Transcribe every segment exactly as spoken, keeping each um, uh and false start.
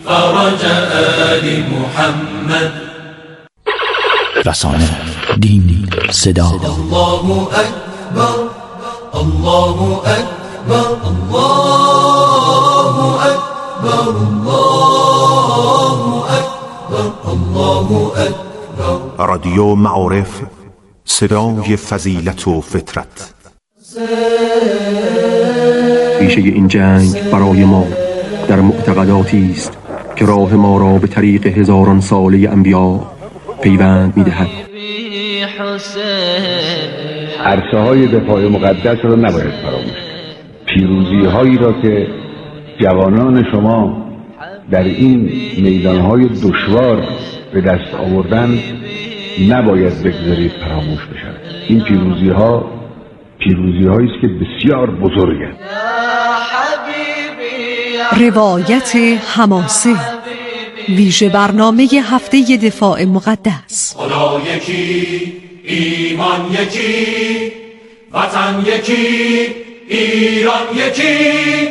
فرج آل محمد. رسانه، دین، صدا. الله اکبر، الله اکبر، الله اکبر، الله اکبر، الله اکبر. رادیو معارف، صدای فضیلت و فطرت. ریشه این جنگ برای ما در معتقداتی است که راه ما را به طریق هزاران ساله انبیا پیوند می‌دهد. عرصه‌های دفاع مقدس را نباید فراموش کرد. پیروزی‌هایی را که جوانان شما در این میدان‌های دشوار به دست آوردن نباید بگذارید فراموش بشن. این پیروزی‌ها پیروزی‌هایی است که بسیار بزرگند. روایت حماسه، ویژه برنامه هفته دفاع مقدس. خدا یکی، ایمان یکی، وطن یکی، ایران یکی،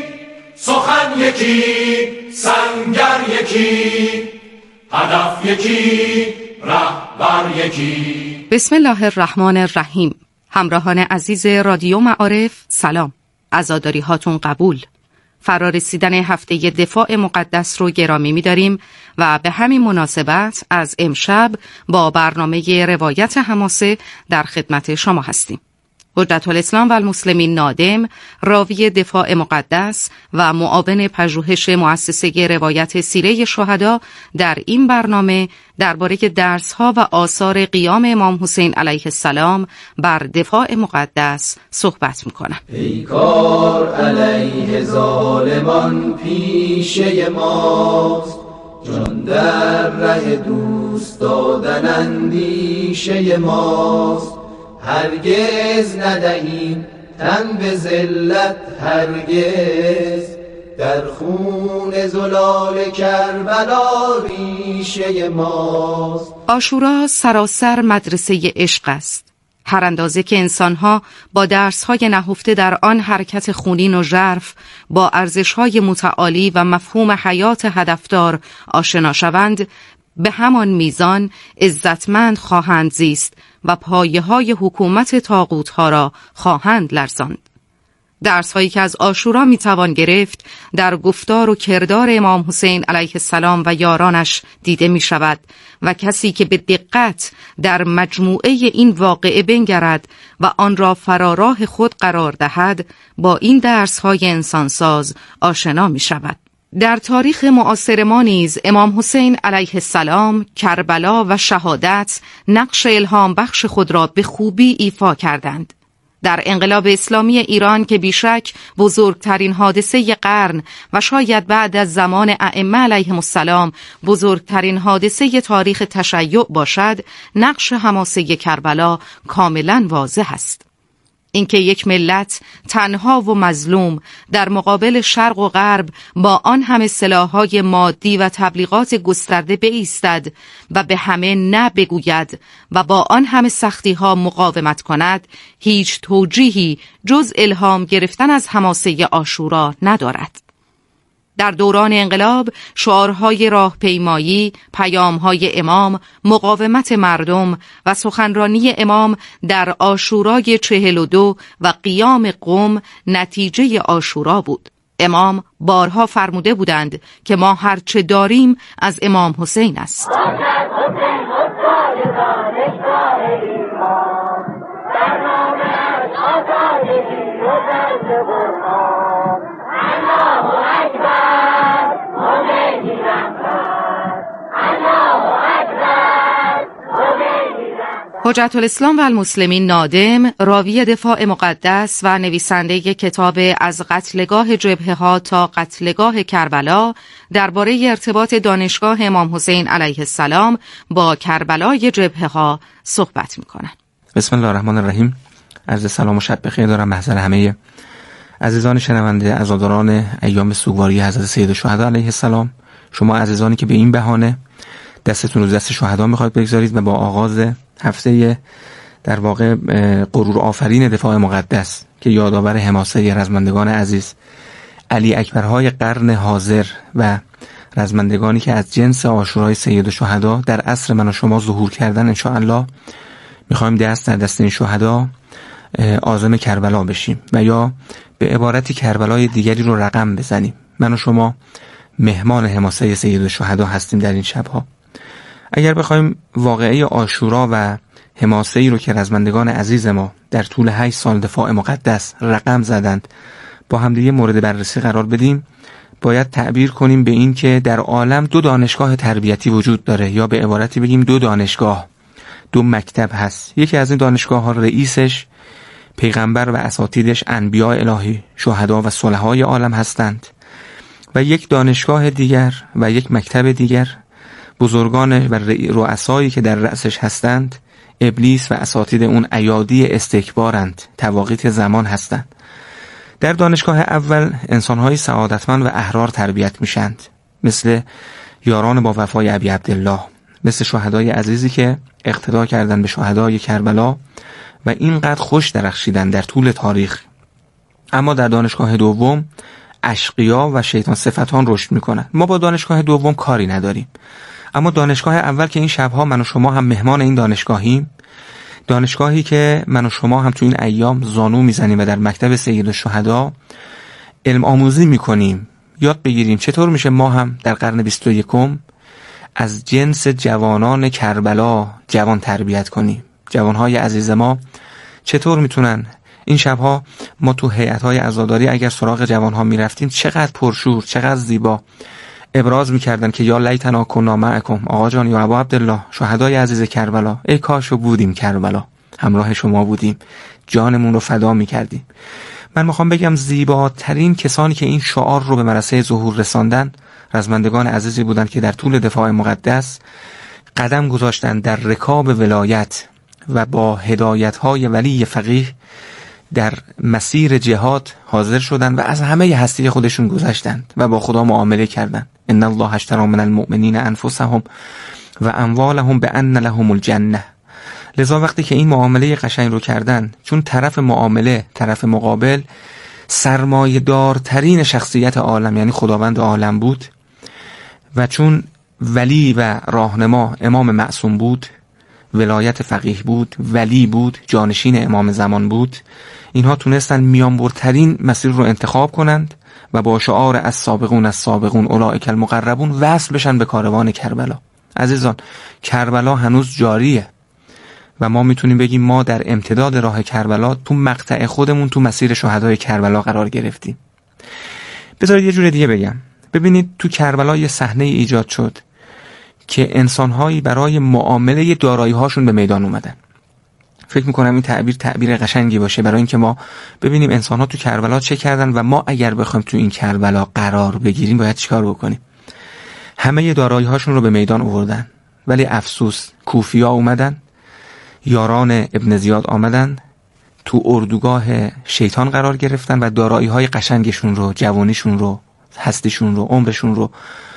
سخن یکی، سنگر یکی، هدف یکی، رهبر یکی. بسم الله الرحمن الرحیم. همراهان عزیز رادیو معارف، سلام. عزاداری هاتون قبول. فرارسیدن هفته دفاع مقدس رو گرامی می‌داریم و به همین مناسبت از امشب با برنامه روایت حماسه در خدمت شما هستیم. حجت الاسلام و المسلمین نادم، راوی دفاع مقدس و معاون پژوهش مؤسسه روایت سیره شهدا، در این برنامه درباره درس‌ها و آثار قیام امام حسین علیه السلام بر دفاع مقدس صحبت می‌کنم. پیکار علیه ظالمان پیشه ماست، جان در ره دوست دادن اندیشه ماست. هرگز ندهیم تن به ذلت، هرگز در خون زلال کربلا ریشه ماست. عاشورا سراسر مدرسه عشق است. هر اندازه که انسانها با درس‌های نهفته در آن حرکت خونین و ژرف با ارزش‌های متعالی و مفهوم حیات هدفدار آشنا شوند، به همان میزان عزتمند خواهند زیست و پایه‌های حکومت طاغوت‌ها را خواهند لرزاند. درس‌هایی که از عاشورا می‌توان گرفت در گفتار و کردار امام حسین علیه السلام و یارانش دیده می‌شود و کسی که به دقت در مجموعه این واقعه بنگرد و آن را فراراه خود قرار دهد، با این درس‌های انسانساز آشنا می‌شود. در تاریخ معاصر ما نیز امام حسین علیه السلام، کربلا و شهادت نقش الهام بخش خود را به خوبی ایفا کردند. در انقلاب اسلامی ایران که بیشک بزرگترین حادثه قرن و شاید بعد از زمان ائمه علیهم السلام بزرگترین حادثه تاریخ تشیع باشد، نقش حماسه کربلا کاملا واضح است. اینکه یک ملت تنها و مظلوم در مقابل شرق و غرب با آن همه سلاح‌های مادی و تبلیغات گسترده بایستد و به همه نه بگوید و با آن همه سختی‌ها مقاومت کند، هیچ توجیهی جز الهام گرفتن از حماسه عاشورا ندارد. در دوران انقلاب شعارهای راهپیمایی، پیامهای امام، مقاومت مردم و سخنرانی امام در عاشورای چهل و دو و قیام قم نتیجه عاشورا بود. امام بارها فرموده بودند که ما هرچه داریم از امام حسین است. حجت الاسلام و المسلمین نادم، راوی دفاع مقدس و نویسنده کتاب از قتلگاه جبهه ها تا قتلگاه کربلا، درباره ارتباط دانشگاه امام حسین علیه السلام با کربلای جبهه ها صحبت میکنن. بسم الله الرحمن الرحیم. عرض سلام و شب بخیر دارم محضر همه عزیزان شنونده عزاداران ایام سوگواری حضرت سید الشهدا علیه السلام. شما عزیزانی که به این بهانه دستتون رو دست شهدا میخواید بگذارید و با آغاز هفته در واقع غرور آفرین دفاع مقدس که یادآور حماسه رزمندگان عزیز علی اکبرهای قرن حاضر و رزمندگانی که از جنس عاشورای سید الشهدا در عصر من و شما ظهور کردن، ان شاء الله میخوایم دست در دست این شهدا عازم کربلا بشیم و یا به عبارتی کربلای دیگری رو رقم بزنیم. من و شما مهمان حماسه سید الشهدا هستیم در این شبها. اگر بخوایم واقعه عاشورا و حماسه ای رو که رزمندگان عزیز ما در طول هشت سال دفاع مقدس رقم زدند با همدیگه مورد بررسی قرار بدیم، باید تعبیر کنیم به این که در عالم دو دانشگاه تربیتی وجود داره، یا به عبارتی بگیم دو دانشگاه، دو مکتب هست. یکی از این دانشگاه ها رئیسش پیغمبر و اساتیدش انبیاء الهی، شهدا و صلحای عالم هستند، و یک دانشگاه دیگر و یک مکتب دیگر بزرگان و رؤسایی که در رأسش هستند ابلیس و اساتید اون ایادی استکبارند، تواقیت زمان هستند. در دانشگاه اول انسان‌های سعادتمند و احرار تربیت میشند، مثل یاران با وفای ابی عبدالله، مثل شهدای عزیزی که اقتدا کردند به شهدای کربلا و اینقدر خوش درخشیدن در طول تاریخ. اما در دانشگاه دوم اشقیا و شیطان صفتان رشد میکنن. ما با دانشگاه دوم کاری نداریم، اما دانشگاه اول که این شبها من و شما هم مهمان این دانشگاهیم، دانشگاهی که من و شما هم تو این ایام زانو میزنیم و در مکتب سید الشهدا علم آموزی میکنیم، یاد بگیریم چطور میشه ما هم در قرن بیست و یکم از جنس جوانان کربلا جوان تربیت کنیم. جوانهای عزیز ما چطور میتونن این شبها ما تو هیئت‌های عزاداری اگر سراغ جوانها میرفتیم چقدر پرشور، چقدر زیبا ابراز میکردن که یا لیتنا کنا معکم، آقا جان یا ابا عبدالله، شهدای عزیز کربلا، ای کاشو بودیم کربلا، همراه شما بودیم، جانمون رو فدا میکردیم. من میخوام بگم زیباترین کسانی که این شعار رو به مراسم ظهور رساندن رزمندگان عزیزی بودند که در طول دفاع مقدس قدم گذاشتن در رکاب ولایت و با هدایت‌های ولی فقیه در مسیر جهاد حاضر شدند و از همه هستی خودشون گذشتند و با خدا معامله کردند. ان الله اشتری من المؤمنین انفسهم و اموالهم بان لهم الجنه. لذا وقتی که این معامله قشنگ رو کردن، چون طرف معامله، طرف مقابل سرمایه دارترین شخصیت عالم یعنی خداوند عالم بود و چون ولی و راهنما امام معصوم بود، ولایت فقیه بود، ولی بود، جانشین امام زمان بود، اینها تونستن میانبرترین مسیر رو انتخاب کنند و با شعار از سابقون از سابقون اولئک المقربون وصل بشن به کاروان کربلا. عزیزان، کربلا هنوز جاریه و ما میتونیم بگیم ما در امتداد راه کربلا تو مقطع خودمون تو مسیر شهدای کربلا قرار گرفتیم. بذارید یه جور دیگه بگم. ببینید تو کربلا یه صحنه ایجاد شد که انسانهایی برای معامله دارایی هاشون به میدان اومدن. فکر میکنم این تعبیر تعبیر قشنگی باشه برای اینکه ما ببینیم انسانها تو کربلا چه کردن و ما اگر بخوایم تو این کربلا قرار بگیریم باید چیکار بکنیم. همه دارایی هاشون رو به میدان آوردن، ولی افسوس کوفیا اومدن، یاران ابن زیاد آمدن، تو اردوگاه شیطان قرار گرفتن و دارایی های قشنگشون رو، جوانیشون رو، هستیشون رو، عمرشون رو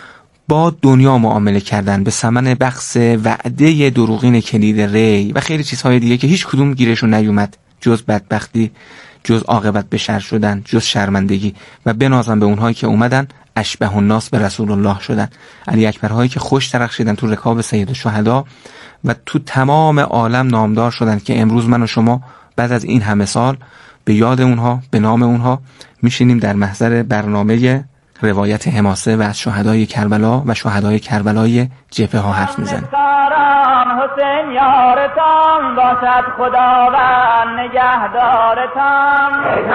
با دنیا معامله کردن به ثمن بخس وعده دروغین کلید ری و خیلی چیزهای دیگه که هیچ کدوم گیرشون نیومد جز بدبختی، جز عاقبت به شر شدن، جز شرمندگی و بنازم به اونهایی که اومدن اشبه الناس به رسول الله شدن، علی اکبرهایی که خوش درخشیدن تو رکاب سید الشهدا و تو تمام عالم نامدار شدن که امروز من و شما بعد از این همه سال به یاد اونها، به نام اونها میشینیم در محضر برنامه روایت حماسه و از شهدای کربلا و شهدای کربلای جبهه ها حرف میزنیم. حسین یارتان باشد خداوند نگهدارتان.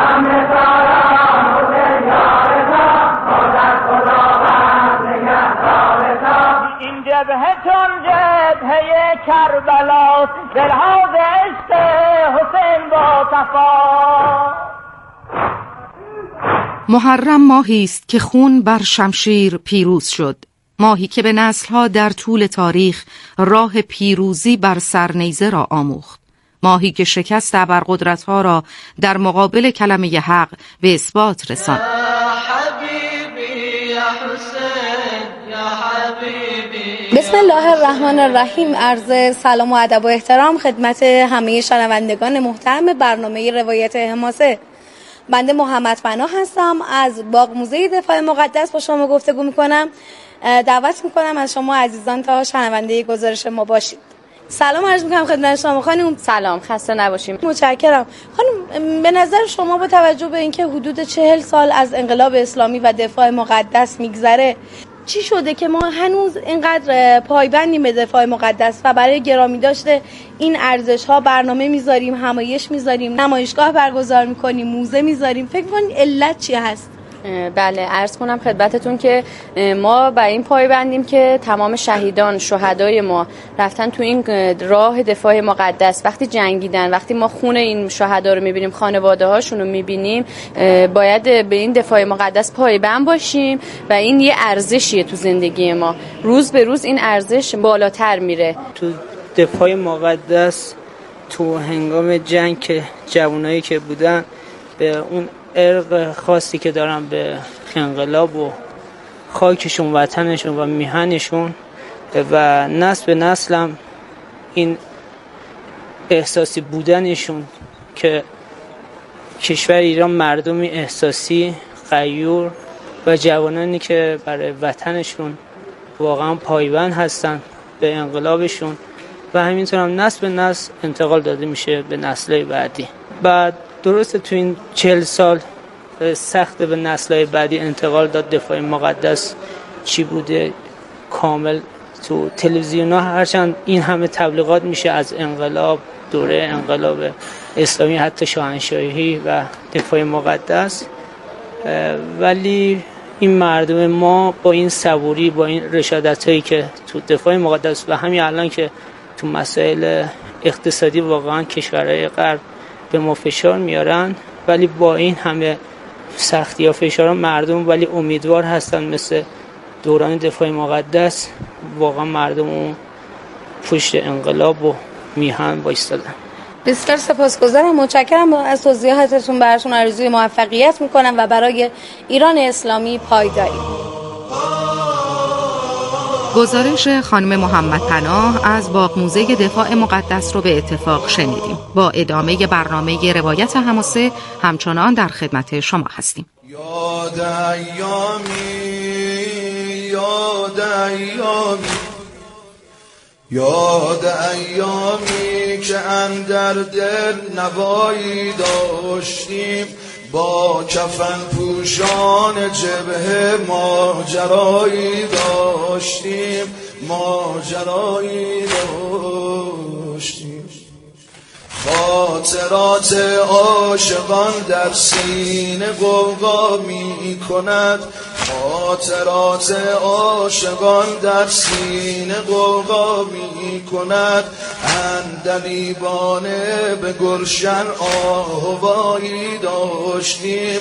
حسین یارتان باشد خداوند نگهدارتان. این جبهه چون جبهه کربلا دلها ز عشق حسین با صفا. محرم ماهی است که خون بر شمشیر پیروز شد، ماهی که به نسل‌ها در طول تاریخ راه پیروزی بر سرنیزه را آموخت، ماهی که شکست ابرقدرت‌ها را در مقابل کلمه حق به اثبات رساند. بسم الله الرحمن الرحیم. عرض سلام و ادب و احترام خدمت همه شنوندگان محترم برنامه روایت حماسه. بنده محمد فنا هستم، از باغ موزه دفاع مقدس با شما گفتگو میکنم. دعوت میکنم از شما عزیزان تا شنونده گزارش ما باشید. سلام عرض میکنم خدمت شما خانم. سلام، خسته نباشیم. متشکرم. خانم، به نظر شما با توجه به اینکه حدود چهل سال از انقلاب اسلامی و دفاع مقدس میگذره، چی شده که ما هنوز اینقدر پایبندیم به دفاع مقدس و برای گرامی داشته این ارزش ها برنامه میذاریم، همایش میذاریم، نمایشگاه برگزار میکنیم، موزه میذاریم؟ فکر کنید علت چی هست؟ بله، عرض کنم خدمتتون که ما بر این پایبندیم که تمام شهیدان، شهدای ما رفتن تو این راه دفاع مقدس، وقتی جنگیدن، وقتی ما خون این شهدا رو میبینیم، خانواده هاشون رو میبینیم، باید به این دفاع مقدس پایبند باشیم و این یه ارزشیه تو زندگی ما. روز به روز این ارزش بالاتر میره. تو دفاع مقدس تو هنگام جنگ که جوانایی که بودن به اون ارق خاصی که دارن به انقلاب و خاکشون، وطنشون و میهنشون و نسل به نسلم این احساسی بودنشون که کشور ایران مردمی احساسی، غیور و جوانانی که برای وطنشون واقعا پایبند هستن به انقلابشون و همینطور هم نسل به نسل انتقال داده میشه به نسل‌های بعدی. بعد درسته تو این چهل سال سخت به نسل‌های بعدی انتقال داد دفاع مقدس چی بوده کامل تو تلویزیون ها، هرچند این همه تبلیغات میشه از انقلاب، دوره انقلاب اسلامی، حتی شاهنشاهی و دفاع مقدس، ولی این مردم ما با این صبوری، با این رشادت هایی که تو دفاع مقدس و همین الان که تو مسائل اقتصادی واقعا کشورهای غرب به ما فشار میارن، ولی با این همه سختی ها فشار مردم ولی امیدوار هستن مثل دوران دفاع مقدس واقعا مردم اون پشت انقلاب و میهن بایستادن. بسیار سپاسگزارم، متشکرم از توضیحاتتون. براتون آرزوی موفقیت میکنم و برای ایران اسلامی پایداری. گزارش خانم محمد پناه از باغ موزه دفاع مقدس رو به اتفاق شنیدیم. با ادامه برنامه روایت حماسه همچنان در خدمت شما هستیم. یاد ایامی، یاد ایامی، یاد ایامی که اندر دل نوایی داشتیم، با کفن پوشان جبهه ماجرایی داشتیم، ماجرایی داشتیم. خاطرات عاشقان در سینه غوغا می کند، خاطرات عاشقان در سینه غوغا می کند. عندلیبانه به گلشن آهوایی داشتیم،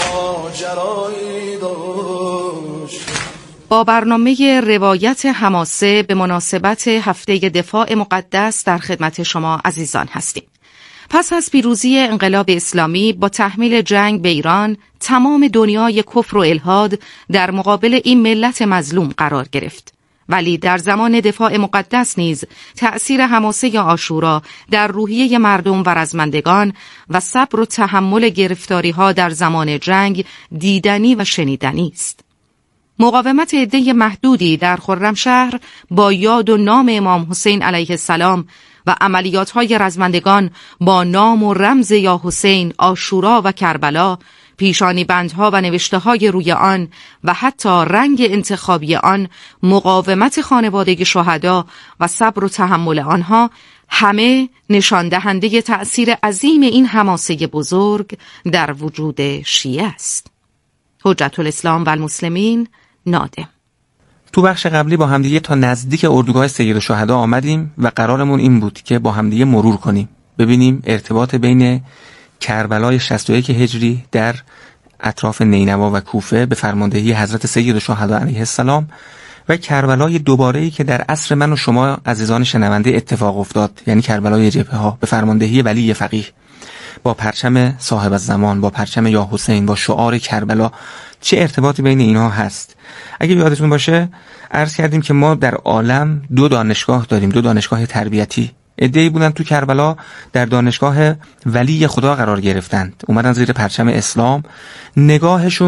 ماجرایی داشتیم. با برنامه روایت حماسه به مناسبت هفته دفاع مقدس در خدمت شما عزیزان هستیم. پس از پیروزی انقلاب اسلامی با تحمیل جنگ به ایران، تمام دنیای کفر و الحاد در مقابل این ملت مظلوم قرار گرفت. ولی در زمان دفاع مقدس نیز تأثیر حماسه عاشورا در روحیه مردم و رزمندگان و صبر و تحمل گرفتاری‌ها در زمان جنگ دیدنی و شنیدنی است. مقاومت عده محدودی در خرمشهر با یاد و نام امام حسین علیه السلام و عملیات‌های رزمندگان با نام و رمز یا حسین، عاشورا و کربلا، پیشانی بندها و نوشته‌های روی آن و حتی رنگ انتخابی آن، مقاومت خانواده شهدا و صبر و تحمل آنها، همه نشان دهنده تأثیر عظیم این حماسه بزرگ در وجود شیعه است. حجت الاسلام و المسلمین، نادم. تو بخش قبلی با همدیگه تا نزدیک اردوگاه سیدالشهدا آمدیم و قرارمون این بود که با همدیگه مرور کنیم، ببینیم ارتباط بین کربلای شصت و یک هجری در اطراف نینوا و کوفه به فرماندهی حضرت سیدالشهدا علیه السلام و کربلای دوباره‌ای که در عصر من و شما عزیزان شنونده اتفاق افتاد، یعنی کربلای جبهه ها به فرماندهی ولی فقیه، با پرچم صاحب الزمان، با پرچم یا حسین، با شعار کربلا. چه ارتباطی بین اینها هست؟ اگه یادتون باشه عرض کردیم که ما در عالم دو دانشگاه داریم، دو دانشگاه تربیتی. عده‌ای بودن تو کربلا در دانشگاه ولی خدا قرار گرفتند، اومدن زیر پرچم اسلام، نگاهشون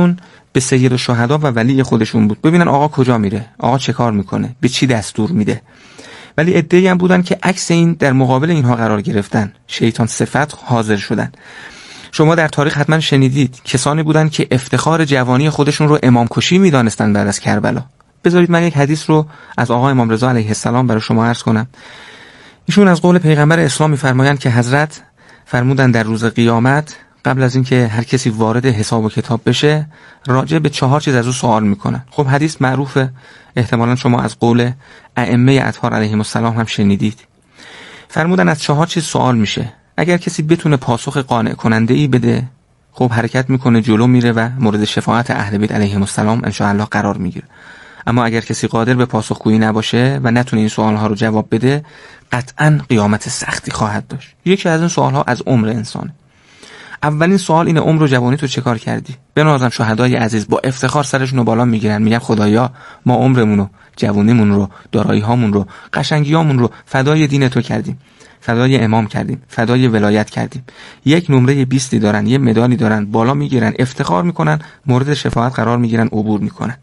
به سید الشهدا و ولی خودشون بود، ببینن آقا کجا میره، آقا چه کار میکنه، به چی دستور میده. ولی عده‌ای هم بودن که عکس این در مقابل اینها قرار گرفتن، شیطان صفت حاضر شدن. شما در تاریخ حتما شنیدید کسانی بودن که افتخار جوانی خودشون رو امام کشی میدانستن بعد از کربلا. بذارید من یک حدیث رو از آقا امام رضا علیه السلام برای شما عرض کنم. ایشون از قول پیغمبر اسلام می‌فرمایند که حضرت فرمودن در روز قیامت قبل از اینکه هر کسی وارد حساب و کتاب بشه راجع به چهار چیز از او سوال میکنن. خب حدیث معروفه، احتمالاً شما از قول ائمه اطهار علیهم السلام هم شنیدید. فرمودن از چهار چیز سوال میشه، اگر کسی بتونه پاسخ قانع کننده ای بده خب حرکت میکنه جلو میره و مورد شفاعت اهل بیت علیهم السلام ان شاء الله قرار میگیره. اما اگر کسی قادر به پاسخگویی نباشه و نتونه این سوالها رو جواب بده قطعاً قیامت سختی خواهد داشت. یکی از این سوالها از عمر انسانه. اولین سوال اینه عمر و جوانی تو چه کار کردی؟ به نظرم شهدای عزیز با افتخار سرشون رو بالا میگیرن، میگن خدایا ما عمرمون رو، جوانیمون رو، دارایی هامون رو، قشنگیامون رو فدای دین تو کردیم، فدای امام کردیم، فدای ولایت کردیم. یک نمره بیستی دارن، یه مدالی دارن، بالا میگیرن، افتخار میکنن، مورد شفاعت قرار میگیرن، عبور میکنن.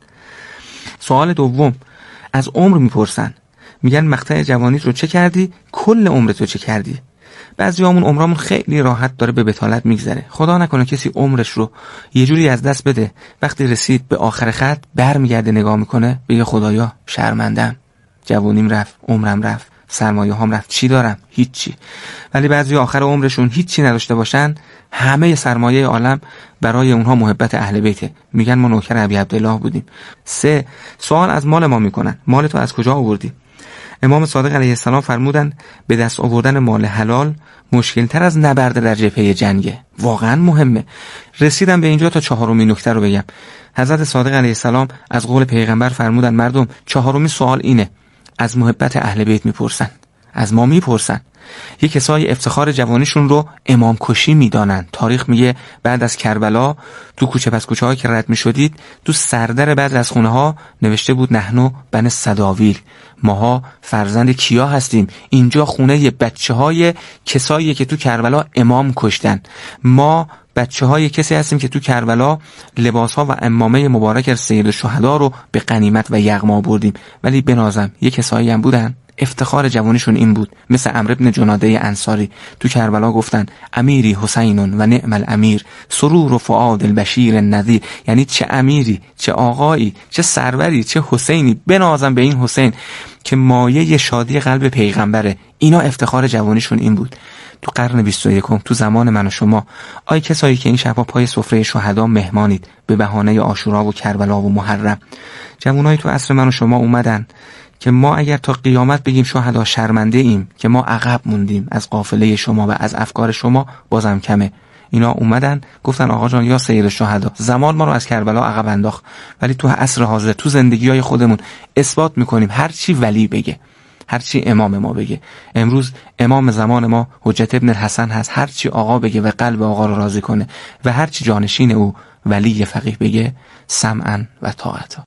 سوال دوم از عمر میپرسن، میگن مقطع جوانیت رو چه کردی؟ کل عمرت رو چه کردی؟ بعضیامون عمرمون خیلی راحت داره به بتالت میگذره. خدا نکنه کسی عمرش رو یه جوری از دست بده وقتی رسید به آخر خط برمیگرده نگاه میکنه بگه خدایا شرمندم، جوانیم رفت، عمرم رفت، سرمایه هام رفت، چی دارم؟ هیچی. ولی بعضی آخر عمرشون هیچی نداشته باشن، همه سرمایه عالم برای اونها محبت اهل بیته، میگن ما نوکر ابی عبدالله بودیم. سه، سوال از مال ما میکنن، مال تو از کجا آوردی؟ امام صادق علیه السلام فرمودن به دست آوردن مال حلال مشکل تر از نبرد در جبهه جنگه. واقعا مهمه. رسیدم به اینجا تا چهارمین نکته رو بگم. حضرت صادق علیه السلام از قول پیغمبر فرمودن مردم چهارمین سوال اینه، از محبت اهل بیت میپرسن، از ما میپرسن. یک کسای افتخار جوانیشون رو امام کشی میدانن. تاریخ میگه بعد از کربلا تو کوچه پس کوچه هایی که رد میشدید تو سردر بعض از خونه ها نوشته بود نحنو بن صداویل، ماها فرزند کیا هستیم، اینجا خونه بچه های کسایی که تو کربلا امام کشتن، ما بچه های کسی هستیم که تو کربلا لباس ها و عمامه مبارک سید الشهدا رو به غنیمت و یغما بردیم. ولی بنازم یک کسایی هم بودن افتخار جوانیشون این بود، مثل عمرو بن جناده انصاری تو کربلا گفتن امیری حسینون و نعم الامیر سرور و فؤاد البشیر النذیر، یعنی چه امیری، چه آقایی، چه سروری، چه حسینی، بنازم به این حسین که مایه شادی قلب پیغمبره. اینا افتخار جوانیشون این بود. تو قرن بیست و یکم تو زمان من و شما آی کسایی که این شبا پای سفره شهدا مهمانید به بهانه عاشورا و کربلا و محرم، جوانای تو عصر من و شما اومدن که ما اگر تا قیامت بگیم شهدا شرمنده ایم که ما عقب موندیم از قافله شما و از افکار شما، بازم کمه. اینا اومدن گفتن آقا جان یا سید الشهدا، زمان ما رو از کربلا عقب انداخت، ولی تو عصر حاضر تو زندگی‌های خودمون اثبات میکنیم هر چی ولی بگه، هر چی امام ما بگه. امروز امام زمان ما حجت ابن الحسن هست، هر چی آقا بگه و قلب آقا رو راضی کنه و هر چی جانشین او ولی فقیه بگه سمعا و طاعتا.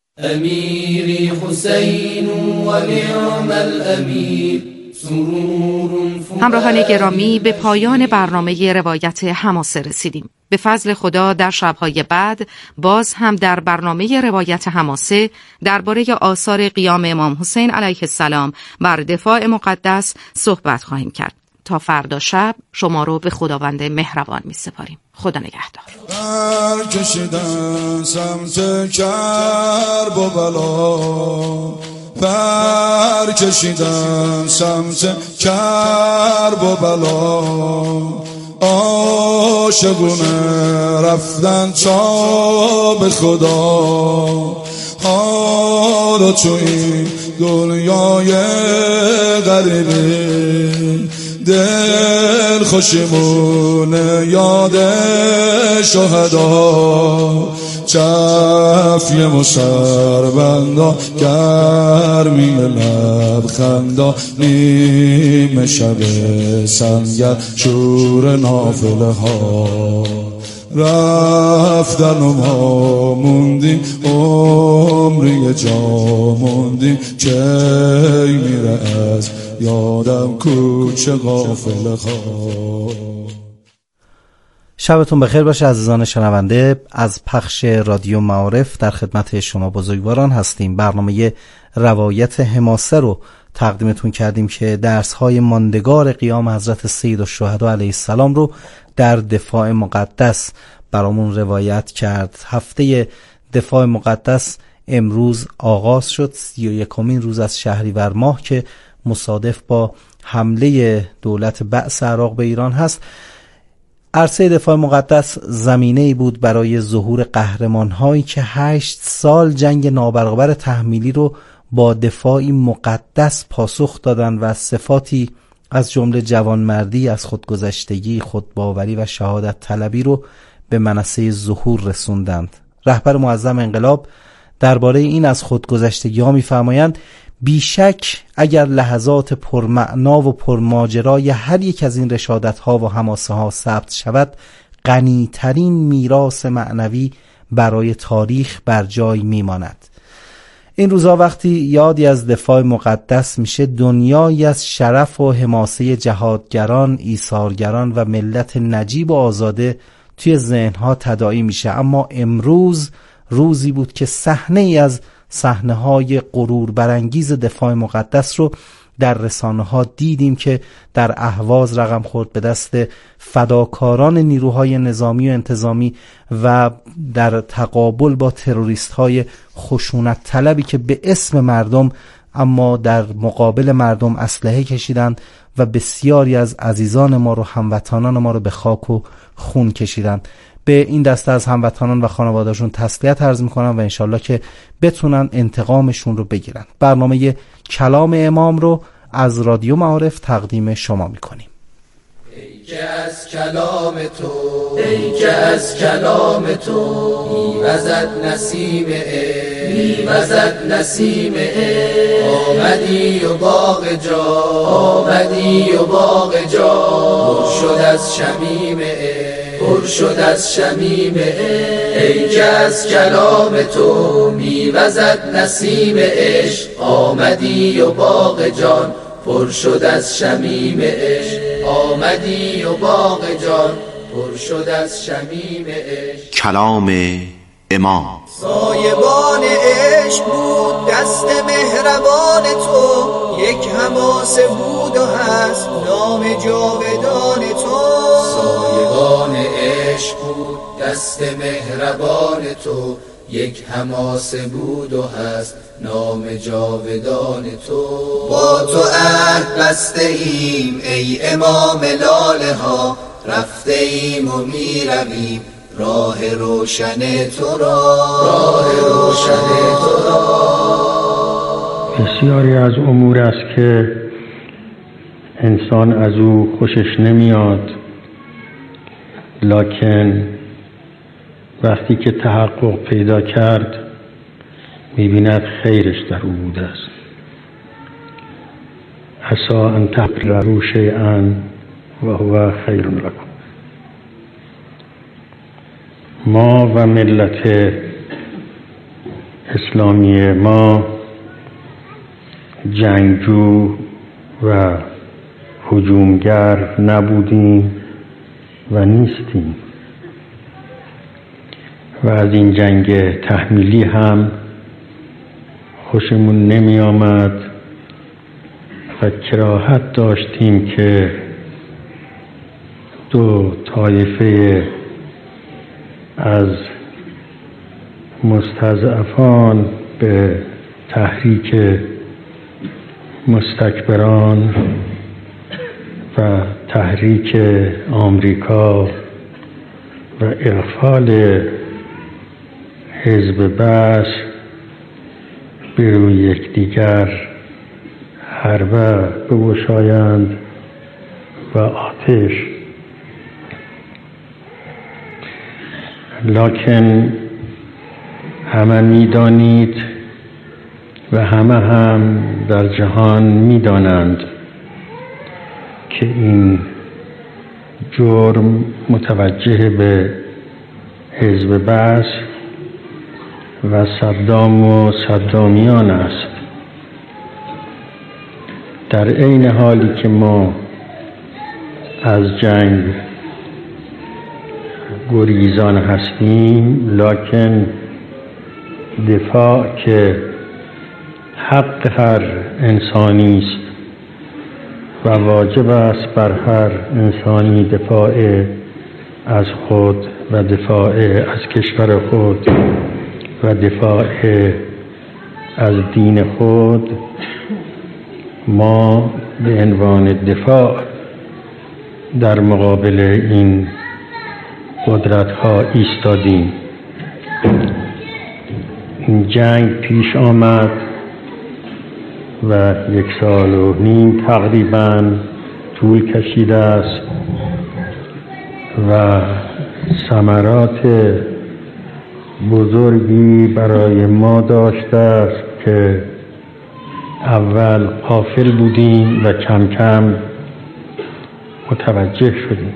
امیری حسین و نعم الامیر. همراهان گرامی، به پایان برنامه روایت حماسه رسیدیم. به فضل خدا در شبهای بعد باز هم در برنامه روایت حماسه درباره آثار قیام امام حسین علیه السلام بر دفاع مقدس صحبت خواهیم کرد. تا فردا شب شما رو به خداوند مهربان می سپاریم. خدا نگهدار. برکشیدن سمت کرب و بلا، برکشیدن سمت کرب و بلا، عاشقونه رفتن تا به خدا. حالا تو این دنیای غریبی دل خوشمونه یاد شهدا. چفی مسربندا گرمی لبخندا، نیمه شب سنگر شور نافله ها. رفتن و ما موندیم عمری جا موندیم، کی میره از یادم کوچه غافله ها. شبتون بخیر باشه عزیزان شنونده. از پخش رادیو معارف در خدمت شما بزرگواران هستیم. برنامه روایت حماسه رو تقدیمتون کردیم که درس‌های ماندگار قیام حضرت سیدالشهدا علیه السلام رو در دفاع مقدس برامون روایت کرد. هفته دفاع مقدس امروز آغاز شد، سی و یکمین روز از شهریور ماه که مصادف با حمله دولت بعث عراق به ایران هست. عرصه دفاع مقدس زمینه‌ای بود برای ظهور قهرمان‌هایی که هشت سال جنگ نابرابر تحمیلی رو با دفاعی مقدس پاسخ دادن و صفاتی از جمله جوانمردی، از خودگذشتگی، خودباوری و شهادت طلبی رو به منصه ظهور رسوندند. رهبر معظم انقلاب درباره این از خودگذشتگی ها می‌فرمایند: بیشک اگر لحظات پرمعنا و پرماجرای هر یک از این رشادت ها و حماسه ها ثبت شود، غنی‌ترین میراث معنوی برای تاریخ بر جای میماند. این روزا وقتی یادی از دفاع مقدس میشه، دنیایی از شرف و حماسه جهادگران، ایثارگران و ملت نجیب و آزاده توی ذهنها تداعی میشه. اما امروز روزی بود که صحنه ای از صحنه های غرور برانگیز دفاع مقدس رو در رسانه ها دیدیم که در اهواز رقم خورد به دست فداکاران نیروهای نظامی و انتظامی و در تقابل با تروریست های خشونت طلبی که به اسم مردم اما در مقابل مردم اسلحه کشیدند و بسیاری از عزیزان ما رو، هموطنان ما رو به خاک و خون کشیدند. به این دسته از هموطنان و خانواده‌شون تسلیت عرض میکنم و انشالله که بتونن انتقامشون رو بگیرن. برنامه کلام امام رو از رادیو معارف تقدیم شما میکنیم. ای که از کلام تو، ای که از کلام تو میوزد نسیم عشق، میوزد نسیم عشق. آمدی و باغ جا، آمدی و باغ جا پر شد از شمیم عشق، پر شد از شمیم عشق. ای که از کلام تو میوزد نسیم عشق، آمدی و باغ جان پر شد از شمیم عشق. آمدی و باغ جان پر شد از شمیم عشق. کلام امام. سایبان عشق بود دست مهربان تو، یک حماسه بود و هست نام جاودان تو. سایبان عشق بود دست مهربان تو، یک حماسه بود و هست نام جاودان تو. با تو عهد بسته ایم ای امام لاله ها، رفته ایم و می رویم راه روشن تو را، راه روشن تو را. بسیاری از امور است که انسان از او خوشش نمیاد، لکن وقتی که تحقق پیدا کرد می‌بیند خیرش در او بوده است. عسى ان تحبوا شیئا و هو خیر لکم. ما و ملت اسلامی ما جنگجو و هجومگر نبودیم و نیستیم و از این جنگ تحمیلی هم خوشمون نمی آمد و کراهت داشتیم که دو طایفه از مستضعفان به تحریک مستکبران و تحریک آمریکا و اغفال حزب بعث به روی یکدیگر حربه بگشایند و آتش. لکن همه می‌دانید و همه هم در جهان می‌دانند که این جرم متوجه به حزب بعث و صدام و صدامیان است. در عین حالی که ما از جنگ گریزان هستیم، لکن دفاع که حق هر انسانی است و واجب است بر هر انسانی دفاع از خود و دفاع از کشور خود و دفاع از دین خود. ما به عنوان دفاع در مقابل این قدرت ها ایستادیم. این جنگ پیش آمد و یک سال و نیم تقریبا طول کشیده است و ثمرات بزرگی برای ما داشته است که اول غافل بودیم و کم کم متوجه شدیم.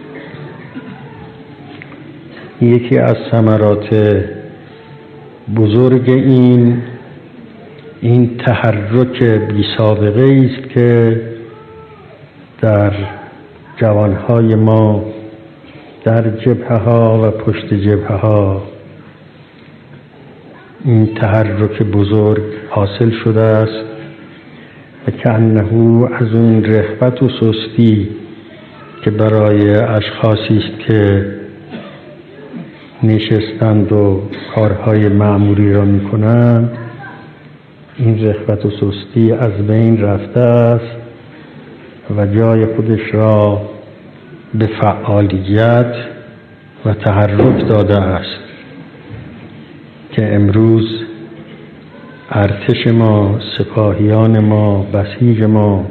یکی از ثمرات بزرگ این این تحرک بی سابقه است که در جوانهای ما در جبهه ها و پشت جبهه ها این تحرک بزرگ حاصل شده است و کأنه از اون رغبت و سستی که برای اشخاصی است که نشستند و کارهای معمولی را می‌کنند، این رغبت و سستی از بین رفته است و جای خودش را به فعالیت و تحرک داده است که امروز ارتش ما، سپاهیان ما، بسیج ما،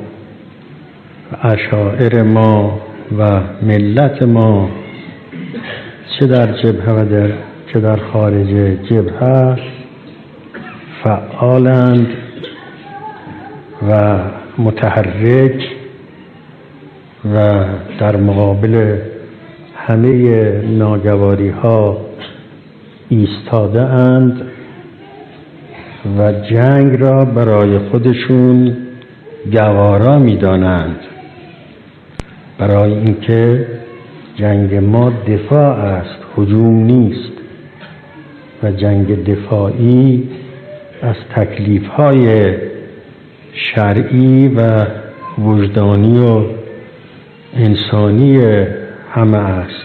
عشائر ما و ملت ما چه در جبهه و در چه در خارج جبهه فعالند و متحرک و در مقابل همه ناگواری ها ایستاده اند و جنگ را برای خودشون گوارا می دانند، برای اینکه جنگ ما دفاع است، هجوم نیست و جنگ دفاعی از تکلیف‌های شرعی و وجدانی و انسانی همه است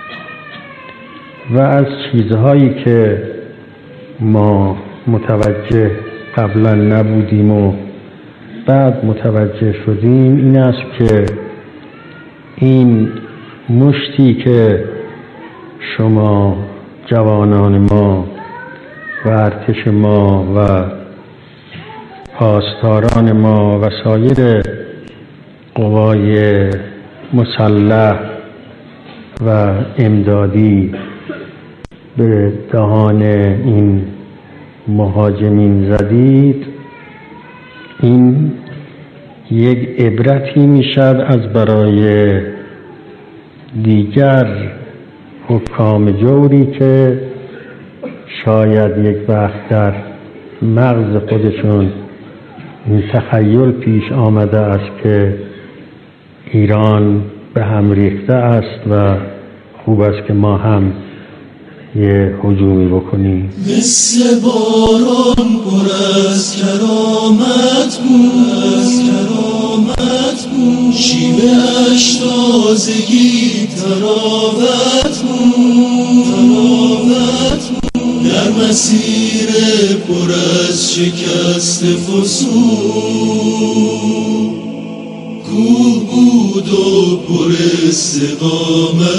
و از چیزهایی که ما متوجه قبلا نبودیم و بعد متوجه شدیم این است که این مشتی که شما جوانان ما و ارتش ما و پاسداران ما و سایر قوای مسلح و امدادی به دهان این مهاجمین زدید، این یک عبرتی میشد از برای دیگر حکام جوری که شاید یک وقت در مغز خودشون این تخیل پیش آمده است که ایران به هم ریخته است و خوب است که ما هم یه هجومی بکنیم. مثل باران پر از کرامت بود، از کرامت بود، شیوه‌اش تازگی تراوت بود، تراوت بود، در مسیر پر از شکست فسون کوه بود و پر استقامت